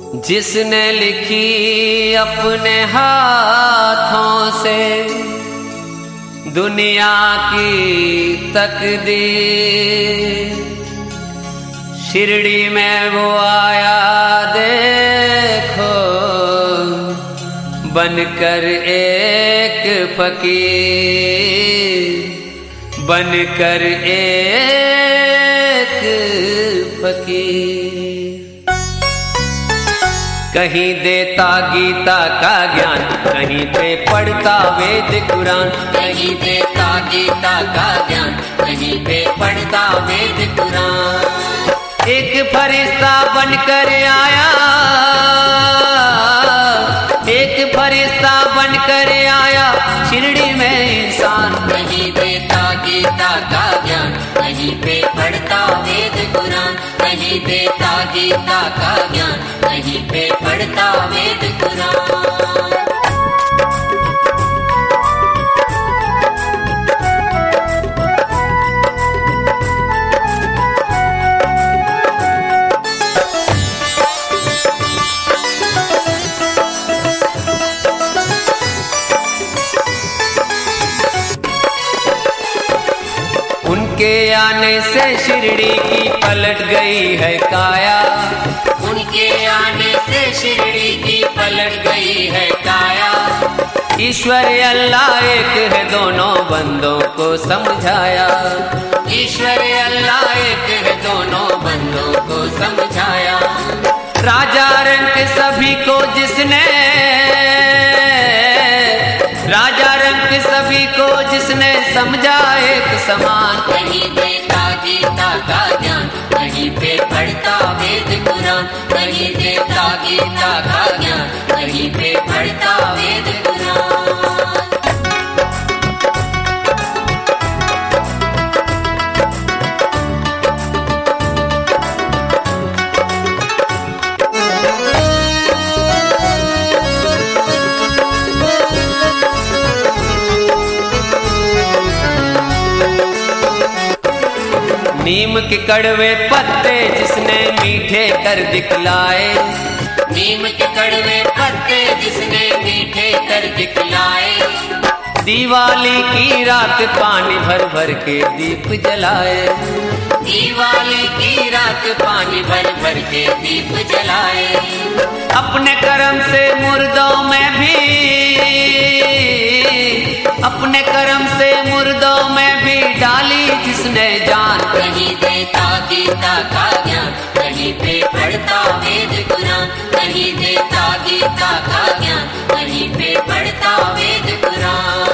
जिसने लिखी अपने हाथों से दुनिया की तकदीर, शिरडी में वो आया देखो बनकर एक फकीर, बनकर एक फकीर। कहीं देता गीता का ज्ञान, कहीं पे पढ़ता वेद कुरान, कहीं देता गीता का ज्ञान, कहीं पे पढ़ता वेद कुरान। एक फरिश्ता बनकर आया, एक फरिश्ता बनकर आया शिरडी में इंसान। कहीं देता गीता का ज्ञान, कहीं पे पढ़ता वेद कुरान, कहीं देता गीता का ज्ञान, कहीं पे पढ़ता वेद कुरान। उनके आने से शिरडी की पलट गई है काया, उनके आने से शिरडी की पलट गई है काया। ईश्वर अल्लाह एक है दोनों बंदों को समझाया, ईश्वर अल्लाह एक है दोनों बंदों को समझाया। राजा रंग सभी को जिसने, राजा रंग सभी को जिसने समझा एक समान। कहीं देता गीता का ज्ञान, कहीं पे पढ़ता वेद कुरान, कहीं देता गीता का ज्ञान, कहीं पे पढ़ता वेद कुरान। नीम के कड़वे पत्ते जिसने मीठे कर दिखलाए, नीम के कड़वे पत्ते जिसने मीठे कर दिखलाए। दिवाली की रात पानी भर भर के दीप जलाए, दिवाली की रात पानी भर भर के दीप जलाए। अपने कर्म से मुर्दों में भी, अपने कर्म से मुर्दों में भी डाली जिसने जान। कहीं देता गीता का ज्ञान, कहीं पे पढ़ता वेद कुरान, कहीं देता गीता का ज्ञान, कहीं पे पढ़ता वेद कुरान।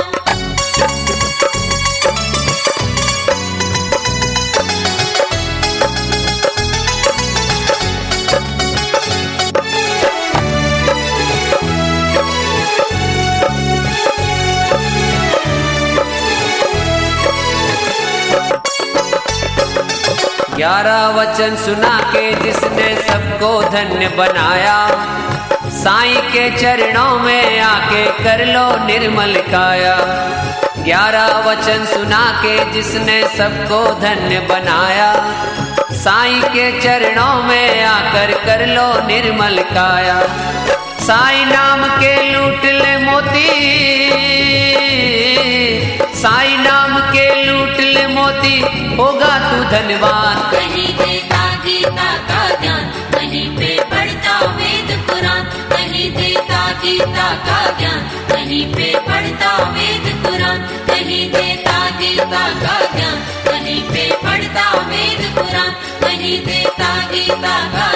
ग्यारह वचन सुना के जिसने सबको धन्य बनाया, साईं के चरणों में आके कर लो निर्मल काया। 11 वचन सुना के जिसने सबको धन्य बनाया, साईं के चरणों में आकर कर लो निर्मल काया। साईं नाम के लूट ले मोती, साईं नाम के लूट ले मोती, होगा तू धनवान। कहीं देता गीता का ज्ञान, कहीं पे पढ़ता वेद कुरान, कहीं देता गीता का ज्ञान, कहीं पे पढ़ता वेद कुरान, कहीं देता गीता का ज्ञान, कहीं पे पढ़ता वेद कुरान, कहीं देता गीता का